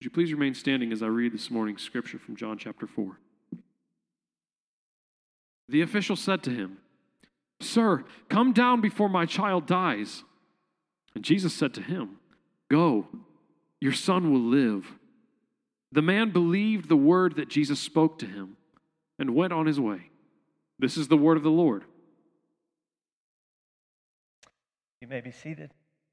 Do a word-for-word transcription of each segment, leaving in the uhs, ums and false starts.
Would you please remain standing as I read this morning's scripture from John chapter four? The official said to him, "Sir, come down before my child dies." And Jesus said to him, "Go, your son will live." The man believed the word that Jesus spoke to him and went on his way. This is the word of the Lord. You may be seated.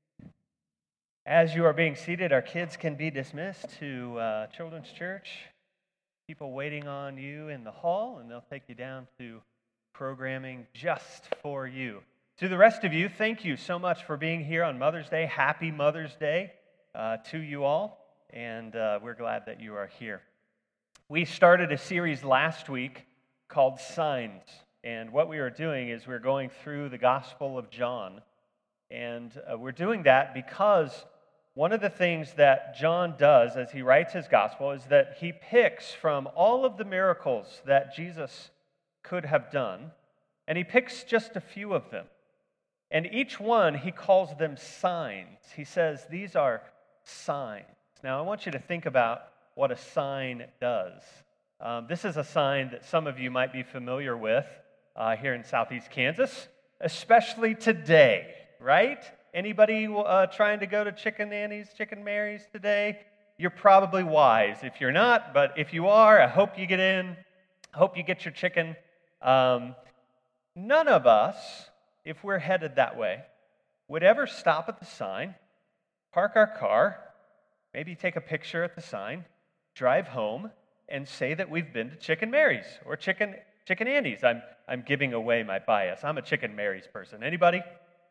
As you are being seated, our kids can be dismissed to uh, Children's Church. People waiting on you in the hall, and they'll take you down to programming just for you. To the rest of you, thank you so much for being here on Mother's Day. Happy Mother's Day uh, to you all, and uh, we're glad that you are here. We started a series last week called Signs, and what we are doing is we're going through the Gospel of John, and uh, we're doing that because one of the things that John does as he writes his Gospel is that he picks from all of the miracles that Jesus could have done, and he picks just a few of them. And each one, he calls them signs. He says, these are signs. Now, I want you to think about what a sign does. Um, this is a sign that some of you might be familiar with uh, here in Southeast Kansas, especially today, right? Anybody uh, trying to go to Chicken Annie's, Chicken Mary's today? You're probably wise. If you're not, but if you are, I hope you get in. I hope you get your chicken. Um, none of us, if we're headed that way, would ever stop at the sign, park our car, maybe take a picture at the sign, drive home, and say that we've been to Chicken Mary's or Chicken Chicken Annie's. I'm I'm giving away my bias. I'm a Chicken Mary's person. Anybody?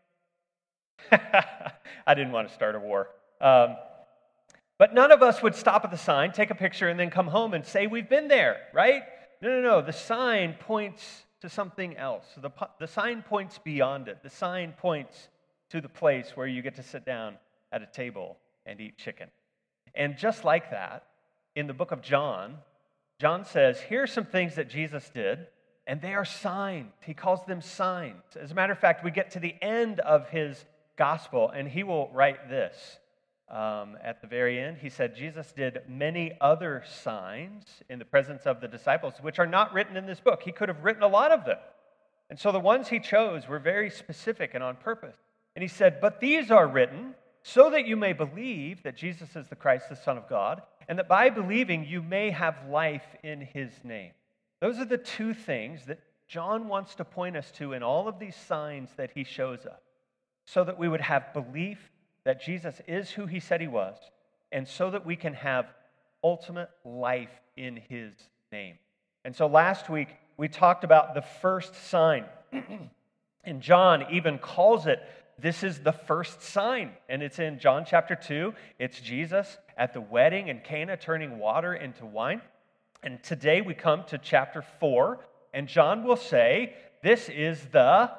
I didn't want to start a war. Um, but none of us would stop at the sign, take a picture, and then come home and say we've been there, right? No, no, no. The sign points to something else. The, the sign points beyond it. The sign points to the place where you get to sit down at a table and eat chicken. And just like that, in the book of John, John says, here are some things that Jesus did, and they are signs. He calls them signs. As a matter of fact, we get to the end of his gospel, and he will write this um, at the very end. He said, Jesus did many other signs in the presence of the disciples, which are not written in this book. He could have written a lot of them. And so the ones he chose were very specific and on purpose. And he said, but these are written so that you may believe that Jesus is the Christ, the Son of God, and that by believing you may have life in his name. Those are the two things that John wants to point us to in all of these signs that he shows us, so that we would have belief that Jesus is who he said he was, and so that we can have ultimate life in his name. And so last week, we talked about the first sign. And John even calls it, this is the first sign. And it's in John chapter two. It's Jesus at the wedding in Cana turning water into wine. And today we come to chapter four, and John will say, this is the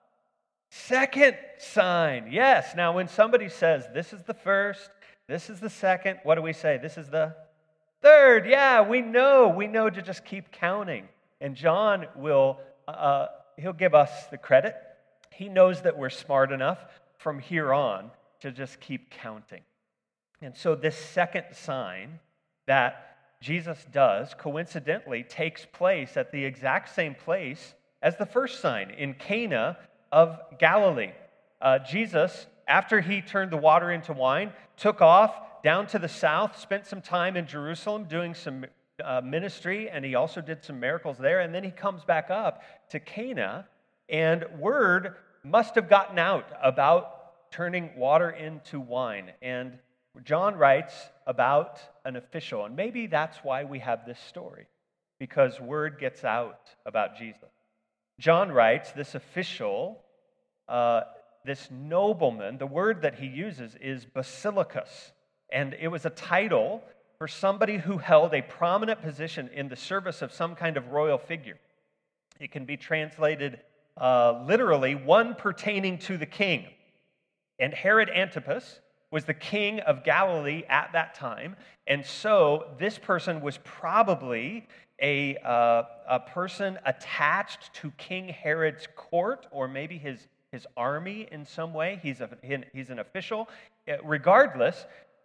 second sign. Yes, now when somebody says, this is the first, this is the second, what do we say? This is the third. Yeah, we know. We know to just keep counting. And John will, uh, he'll give us the credit. He knows that we're smart enough from here on to just keep counting. And so this second sign that Jesus does, coincidentally, takes place at the exact same place as the first sign in Cana of Galilee. Uh, Jesus, after he turned the water into wine, took off down to the south, spent some time in Jerusalem doing some uh, ministry, and he also did some miracles there, and then he comes back up to Cana, and word must have gotten out about turning water into wine, and John writes about an official, and maybe that's why we have this story, because word gets out about Jesus. John writes, this official, uh, this nobleman, the word that he uses is basilicus, and it was a title for somebody who held a prominent position in the service of some kind of royal figure. It can be translated uh, literally, one pertaining to the king. And Herod Antipas was the king of Galilee at that time, and so this person was probably a, uh, a person attached to King Herod's court, or maybe his, his army in some way. He's, a, he's an official. Regardless,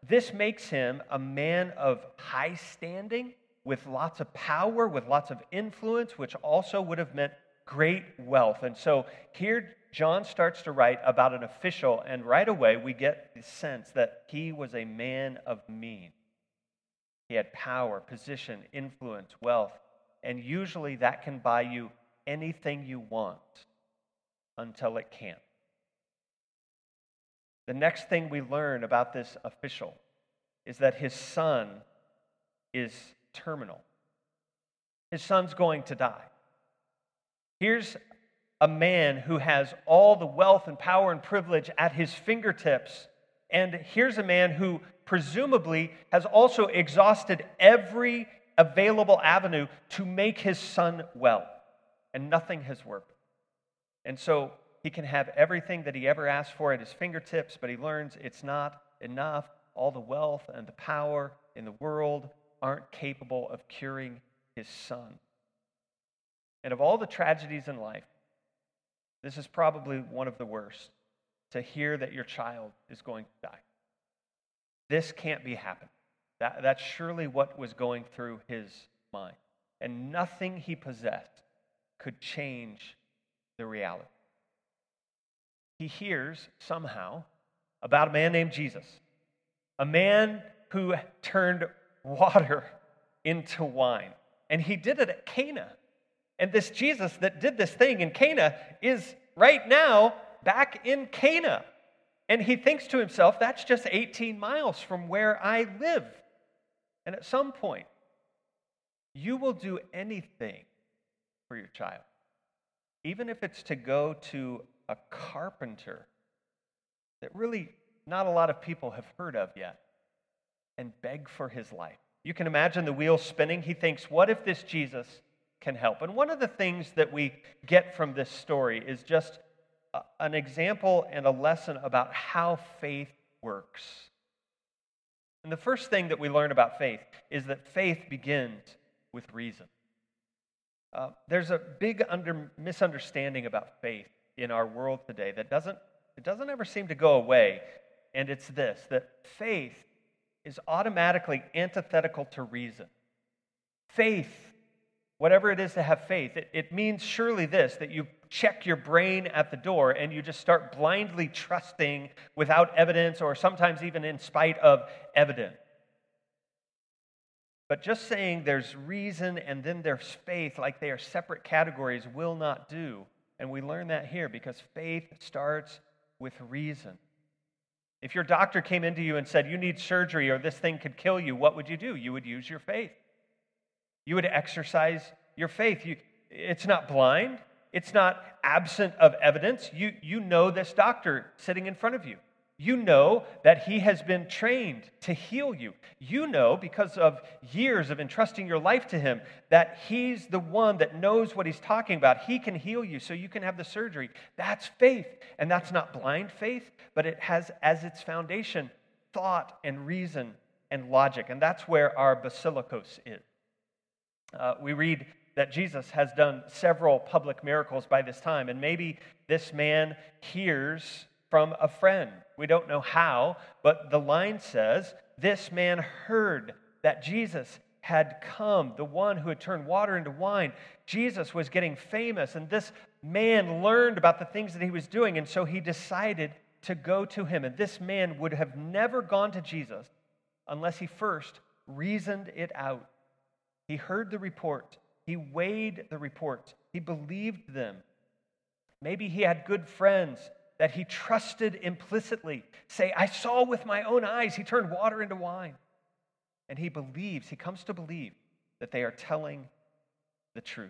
this makes him a man of high standing, with lots of power, with lots of influence, which also would have meant great wealth. And so here John starts to write about an official, and right away we get the sense that he was a man of means. He had power, position, influence, wealth, and usually that can buy you anything you want until it can't. The next thing we learn about this official is that his son is terminal. His son's going to die. Here's a man who has all the wealth and power and privilege at his fingertips, and here's a man who presumably has also exhausted every available avenue to make his son well, and nothing has worked. And so he can have everything that he ever asked for at his fingertips, but he learns it's not enough. All the wealth and the power in the world aren't capable of curing his son. And of all the tragedies in life, this is probably one of the worst, to hear that your child is going to die. This can't be happening. That, that's surely what was going through his mind. And nothing he possessed could change the reality. He hears somehow about a man named Jesus, a man who turned water into wine. And he did it at Cana. And this Jesus that did this thing in Cana is right now back in Cana. And he thinks to himself, that's just eighteen miles from where I live. And at some point, you will do anything for your child, even if it's to go to a carpenter that really not a lot of people have heard of yet and beg for his life. You can imagine the wheels spinning. He thinks, what if this Jesus can help? And one of the things that we get from this story is just a, an example and a lesson about how faith works. And the first thing that we learn about faith is that faith begins with reason. Uh, there's a big under, misunderstanding about faith in our world today that doesn't, it doesn't ever seem to go away, and it's this, that faith is automatically antithetical to reason. Faith, whatever it is to have faith, it, it means surely this, that you check your brain at the door and you just start blindly trusting without evidence, or sometimes even in spite of evidence. But just saying there's reason and then there's faith, like they are separate categories, will not do. And we learn that here because faith starts with reason. If your doctor came into you and said, you need surgery or this thing could kill you, what would you do? You would use your faith. You would exercise your faith. You, it's not blind. It's not absent of evidence. You, you know this doctor sitting in front of you. You know that he has been trained to heal you. You know, because of years of entrusting your life to him, that he's the one that knows what he's talking about. He can heal you so you can have the surgery. That's faith. And that's not blind faith, but it has as its foundation thought and reason and logic. And that's where our basilikos is. Uh, we read that Jesus has done several public miracles by this time, and maybe this man hears from a friend. We don't know how, but the line says, this man heard that Jesus had come, the one who had turned water into wine. Jesus was getting famous, and this man learned about the things that he was doing, and so he decided to go to him. And this man would have never gone to Jesus unless he first reasoned it out. He heard the report. He weighed the reports. He believed them. Maybe he had good friends that he trusted implicitly. Say, I saw with my own eyes, he turned water into wine. And he believes, he comes to believe that they are telling the truth.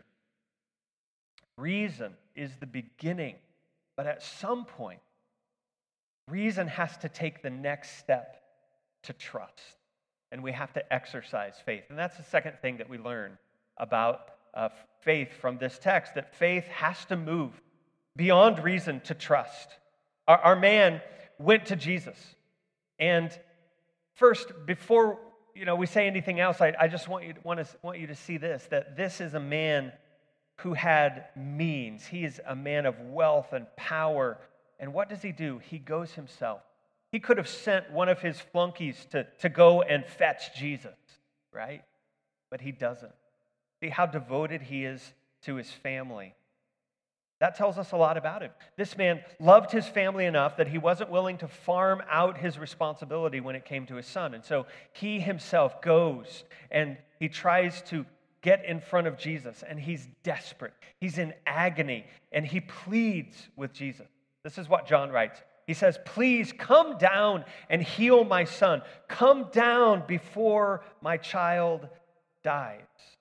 Reason is the beginning, but at some point, reason has to take the next step to trust. And we have to exercise faith. And that's the second thing that we learn about uh, faith from this text, that faith has to move beyond reason to trust. Our, our man went to Jesus. And first, before you know we say anything else, I, I just want you, want, to, want you to see this, that this is a man who had means. He is a man of wealth and power. And what does he do? He goes himself. He could have sent one of his flunkies to, to go and fetch Jesus, right? But he doesn't. See how devoted he is to his family. That tells us a lot about him. This man loved his family enough that he wasn't willing to farm out his responsibility when it came to his son. And so he himself goes and he tries to get in front of Jesus, and he's desperate. He's in agony, and he pleads with Jesus. This is what John writes. He says, "Please come down and heal my son. Come down before my child dies."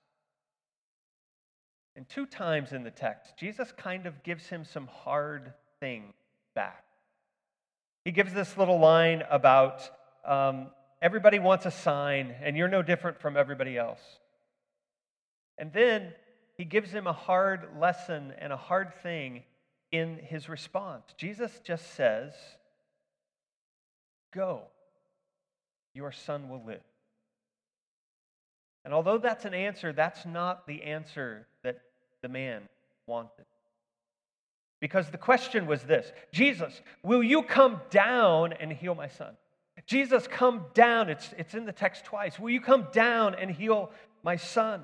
And two times in the text, Jesus kind of gives him some hard thing back. He gives this little line about um, everybody wants a sign, and you're no different from everybody else. And then he gives him a hard lesson and a hard thing in his response. Jesus just says, "Go, your son will live." And although that's an answer, that's not the answer that the man wanted. Because the question was this: Jesus, will you come down and heal my son? Jesus, come down. It's, it's in the text twice. Will you come down and heal my son?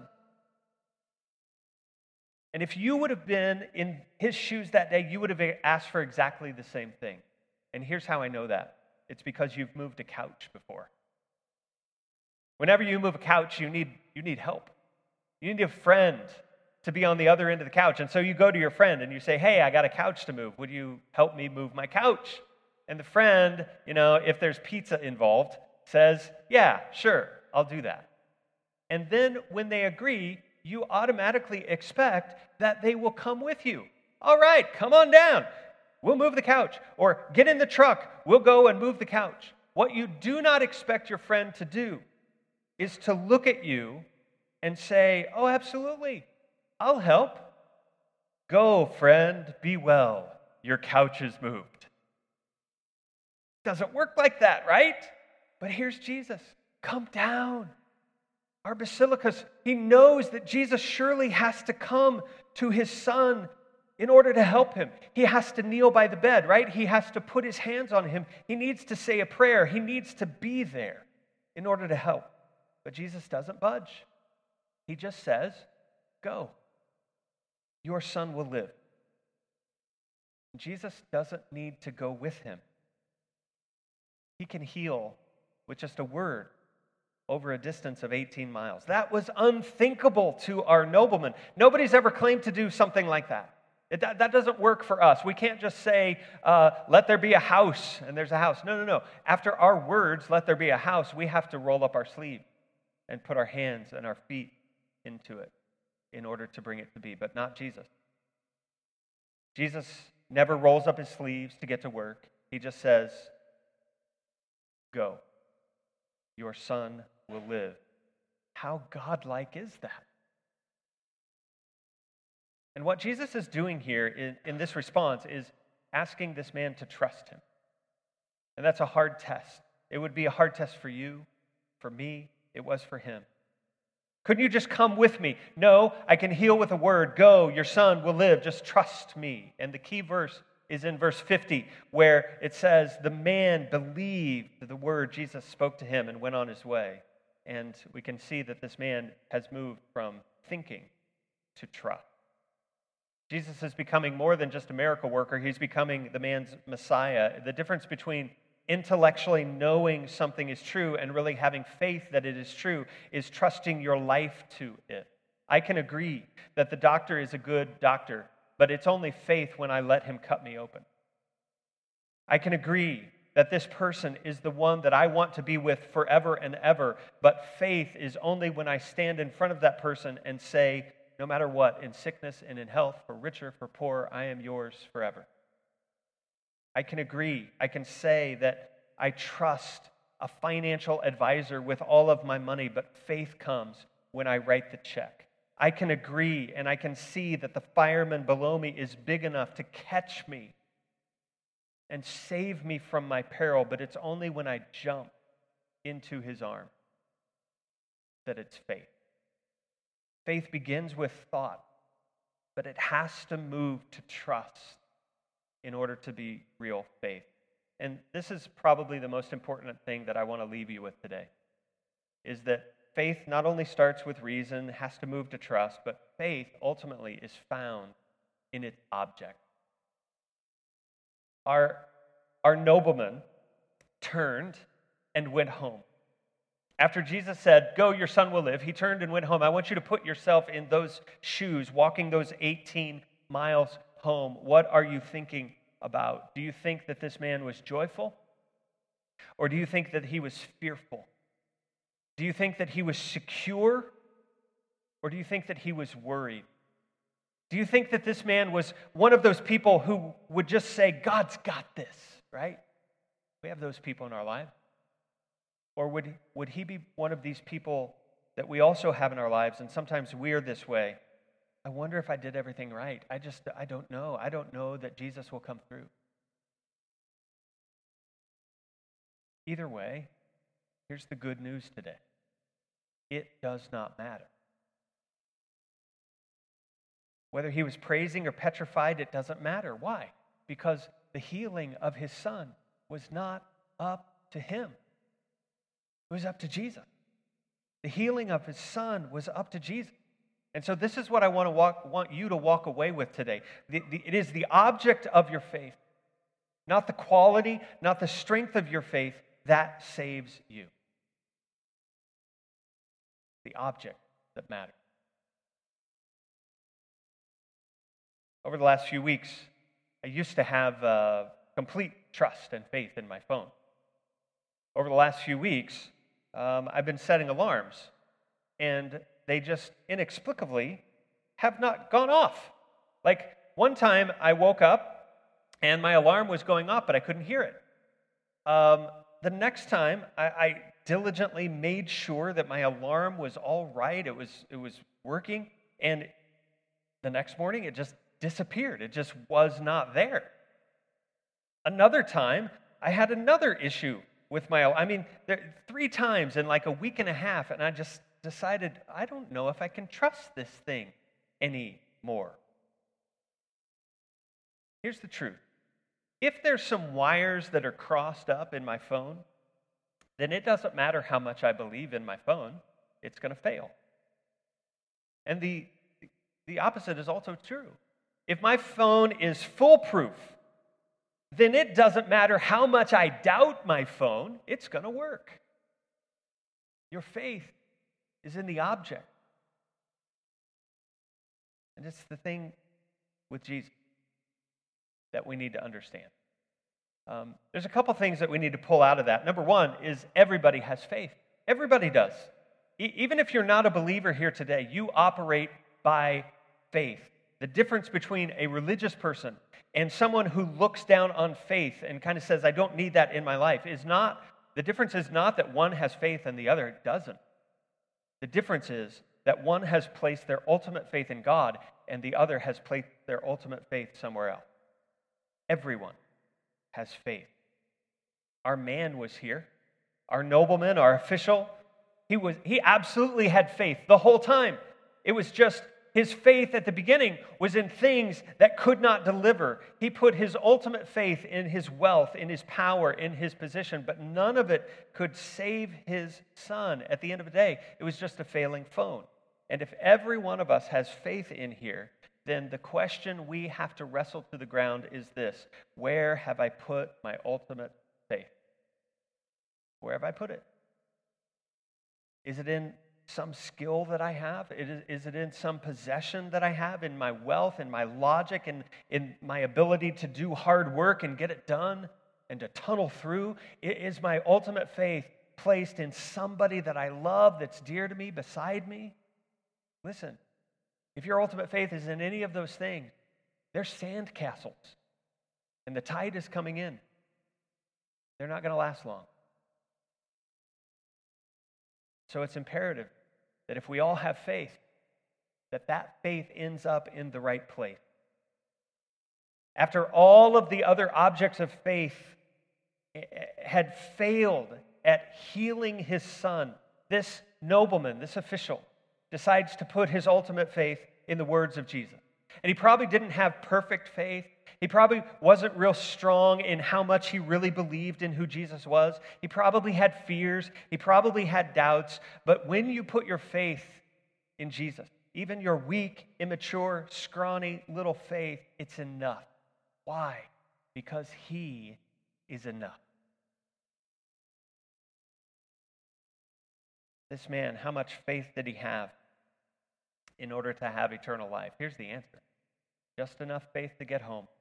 And if you would have been in his shoes that day, you would have asked for exactly the same thing. And here's how I know that. It's because you've moved a couch before. Whenever you move a couch, you need, you need help. You need a friend to be on the other end of the couch. And so you go to your friend and you say, "Hey, I got a couch to move. Would you help me move my couch?" And the friend, you know, if there's pizza involved, says, "Yeah, sure, I'll do that." And then when they agree, you automatically expect that they will come with you. "All right, come on down. We'll move the couch." Or, "Get in the truck. We'll go and move the couch." What you do not expect your friend to do is to look at you and say, "Oh, absolutely, I'll help. Go, friend, be well. Your couch is moved." Doesn't work like that, right? But here's Jesus. Come down. Our basilicus, he knows that Jesus surely has to come to his son in order to help him. He has to kneel by the bed, right? He has to put his hands on him. He needs to say a prayer. He needs to be there in order to help. But Jesus doesn't budge. He just says, "Go. Your son will live." Jesus doesn't need to go with him. He can heal with just a word over a distance of eighteen miles. That was unthinkable to our nobleman. Nobody's ever claimed to do something like that. It, that, that doesn't work for us. We can't just say, uh, "Let there be a house," and there's a house. No, no, no. After our words, "Let there be a house," we have to roll up our sleeve and put our hands and our feet into it in order to bring it to be, but not Jesus. Jesus never rolls up his sleeves to get to work. He just says, "Go. Your son will live." How godlike is that? And what Jesus is doing here in, in this response is asking this man to trust him. And that's a hard test. It would be a hard test for you, for me. It was for him. Couldn't you just come with me? No, I can heal with a word. Go, your son will live. Just trust me. And the key verse is in verse fifty, where it says, the man believed the word Jesus spoke to him and went on his way. And we can see that this man has moved from thinking to trust. Jesus is becoming more than just a miracle worker. He's becoming the man's Messiah. The difference between intellectually knowing something is true and really having faith that it is true is trusting your life to it. I can agree that the doctor is a good doctor, but it's only faith when I let him cut me open. I can agree that this person is the one that I want to be with forever and ever, but faith is only when I stand in front of that person and say, no matter what, in sickness and in health, for richer, for poor, I am yours forever. I can agree, I can say that I trust a financial advisor with all of my money, but faith comes when I write the check. I can agree and I can see that the fireman below me is big enough to catch me and save me from my peril, but it's only when I jump into his arms that it's faith. Faith begins with thought, but it has to move to trust in order to be real faith. And this is probably the most important thing that I want to leave you with today, is that faith not only starts with reason, has to move to trust, but faith ultimately is found in its object. Our, our nobleman turned and went home. After Jesus said, "Go, your son will live," he turned and went home. I want you to put yourself in those shoes, walking those eighteen miles home. What are you thinking about? Do you think that this man was joyful? Or do you think that he was fearful? Do you think that he was secure? Or do you think that he was worried? Do you think that this man was one of those people who would just say, "God's got this," right? We have those people in our life. Or would, would he be one of these people that we also have in our lives, and sometimes we're this way? I wonder if I did everything right. I just, I don't know. I don't know that Jesus will come through. Either way, here's the good news today. It does not matter. Whether he was praising or petrified, it doesn't matter. Why? Because the healing of his son was not up to him. It was up to Jesus. The healing of his son was up to Jesus. And so this is what I want to walk, want you to walk away with today. The, the, it is the object of your faith, not the quality, not the strength of your faith, that saves you. The object that matters. Over the last few weeks, I used to have uh, complete trust and faith in my phone. Over the last few weeks, um, I've been setting alarms, and they just inexplicably have not gone off. Like one time I woke up and my alarm was going off, but I couldn't hear it. Um, the next time I, I diligently made sure that my alarm was all right, it was, it was working, and the next morning it just disappeared. It just was not there. Another time I had another issue with my, I mean, there, three times in like a week and a half, and I just decided, I don't know if I can trust this thing anymore. Here's the truth. If there's some wires that are crossed up in my phone, then it doesn't matter how much I believe in my phone, it's going to fail. And the, the opposite is also true. If my phone is foolproof, then it doesn't matter how much I doubt my phone, it's going to work. Your faith is in the object. And it's the thing with Jesus that we need to understand. Um, there's a couple things that we need to pull out of that. Number one is everybody has faith. Everybody does. E- even if you're not a believer here today, you operate by faith. The difference between a religious person and someone who looks down on faith and kind of says, "I don't need that in my life," is not, the difference is not that one has faith and the other doesn't. The difference is that one has placed their ultimate faith in God and the other has placed their ultimate faith somewhere else. Everyone has faith. Our man was here. Our nobleman, our official, he was he absolutely had faith the whole time. It was just his faith at the beginning was in things that could not deliver. He put his ultimate faith in his wealth, in his power, in his position, but none of it could save his son. At the end of the day, it was just a failing phone. And if every one of us has faith in here, then the question we have to wrestle to the ground is this: where have I put my ultimate faith? Where have I put it? Is it in some skill that I have? Is, is it in some possession that I have, in my wealth, in my logic, and in my ability to do hard work and get it done and to tunnel through? Is my ultimate faith placed in somebody that I love, that's dear to me, beside me? Listen, if your ultimate faith is in any of those things, they're sand castles, and the tide is coming in. They're not going to last long. So it's imperative that if we all have faith, that that faith ends up in the right place. After all of the other objects of faith had failed at healing his son, this nobleman, this official, decides to put his ultimate faith in the words of Jesus. And he probably didn't have perfect faith. He probably wasn't real strong in how much he really believed in who Jesus was. He probably had fears. He probably had doubts. But when you put your faith in Jesus, even your weak, immature, scrawny little faith, it's enough. Why? Because he is enough. This man, how much faith did he have in order to have eternal life? Here's the answer. Just enough faith to get home.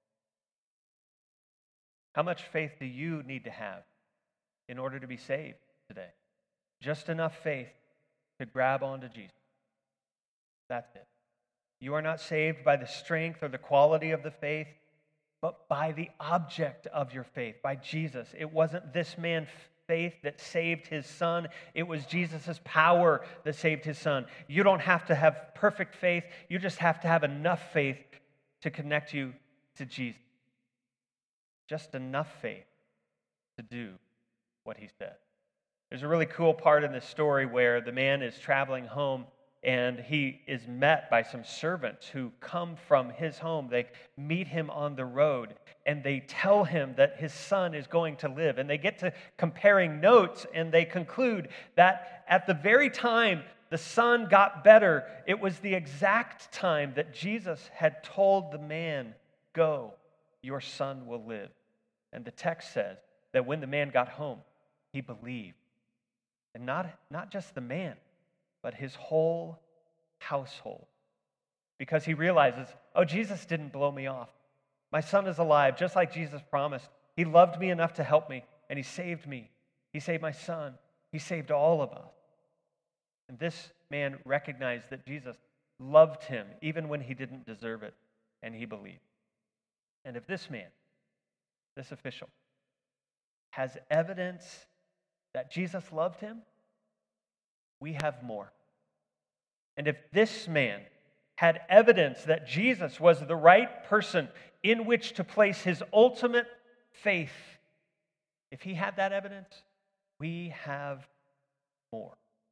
How much faith do you need to have in order to be saved today? Just enough faith to grab onto Jesus. That's it. You are not saved by the strength or the quality of the faith, but by the object of your faith, by Jesus. It wasn't this man's faith that saved his son. It was Jesus' power that saved his son. You don't have to have perfect faith. You just have to have enough faith to connect you to Jesus. Just enough faith to do what he said. There's a really cool part in this story where the man is traveling home and he is met by some servants who come from his home. They meet him on the road and they tell him that his son is going to live. And they get to comparing notes and they conclude that at the very time the son got better, it was the exact time that Jesus had told the man, "Go, your son will live." And the text says that when the man got home, he believed. And not, not just the man, but his whole household. Because he realizes, oh, Jesus didn't blow me off. My son is alive, just like Jesus promised. He loved me enough to help me, and he saved me. He saved my son. He saved all of us. And this man recognized that Jesus loved him, even when he didn't deserve it, and he believed. And if this man, this official, has evidence that Jesus loved him, we have more. And if this man had evidence that Jesus was the right person in which to place his ultimate faith, if he had that evidence, we have more.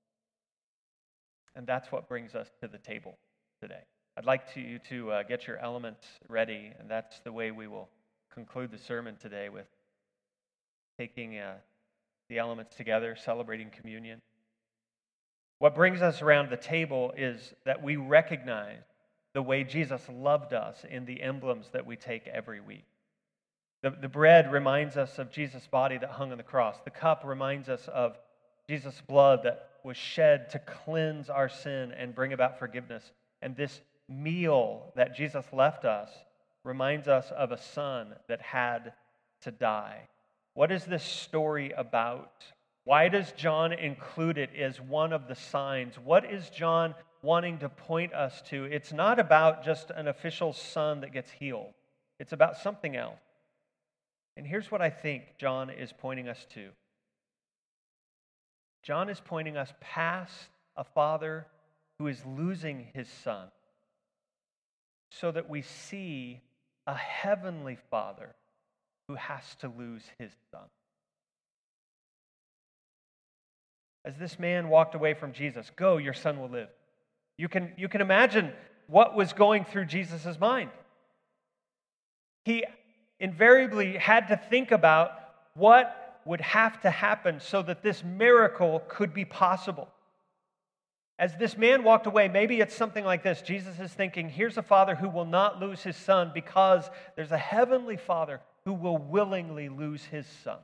And that's what brings us to the table today. I'd like to, you to uh, get your elements ready, and that's the way we will conclude the sermon today, with taking uh, the elements together, celebrating communion. What brings us around the table is that we recognize the way Jesus loved us in the emblems that we take every week. The, the bread reminds us of Jesus' body that hung on the cross. The cup reminds us of Jesus' blood that was shed to cleanse our sin and bring about forgiveness. And this meal that Jesus left us reminds us of a son that had to die. What is this story about? Why does John include it as one of the signs? What is John wanting to point us to? It's not about just an official son that gets healed. It's about something else. And here's what I think John is pointing us to. John is pointing us past a father who is losing his son, so that we see a heavenly Father who has to lose his son. As this man walked away from Jesus, "Go, your son will live." You can, you can imagine what was going through Jesus' mind. He invariably had to think about what would have to happen so that this miracle could be possible. As this man walked away, maybe it's something like this. Jesus is thinking, here's a father who will not lose his son because there's a heavenly Father who will willingly lose his son.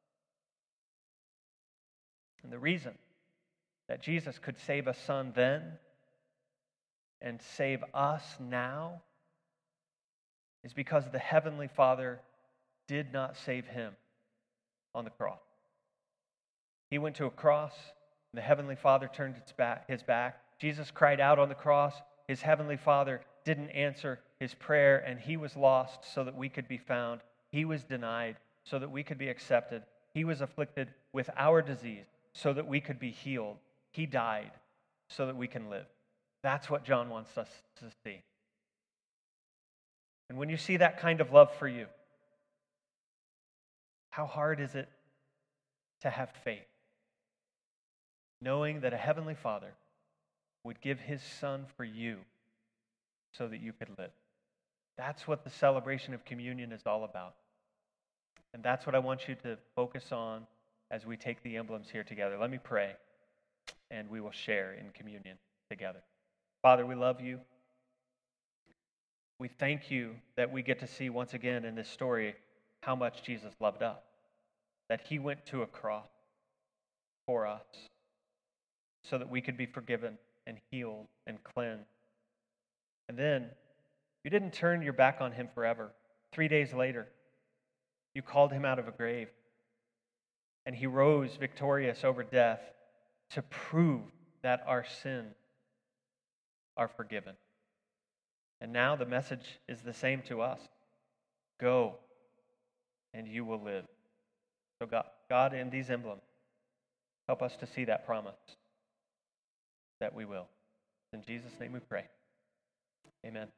And the reason that Jesus could save a son then and save us now is because the heavenly Father did not save him on the cross. He went to a cross. The heavenly Father turned his back, his back. Jesus cried out on the cross. His heavenly Father didn't answer his prayer, and he was lost so that we could be found. He was denied so that we could be accepted. He was afflicted with our disease so that we could be healed. He died so that we can live. That's what John wants us to see. And when you see that kind of love for you, how hard is it to have faith, knowing that a heavenly Father would give his son for you so that you could live. That's what the celebration of communion is all about. And that's what I want you to focus on as we take the emblems here together. Let me pray, and we will share in communion together. Father, we love you. We thank you that we get to see once again in this story how much Jesus loved us, that he went to a cross for us so that we could be forgiven and healed and cleansed. And then you didn't turn your back on him forever. Three days later, you called him out of a grave, and he rose victorious over death to prove that our sins are forgiven. And now the message is the same to us. Go, and you will live. So God, God, in these emblems, help us to see that promise that we will. In Jesus' name we pray. Amen.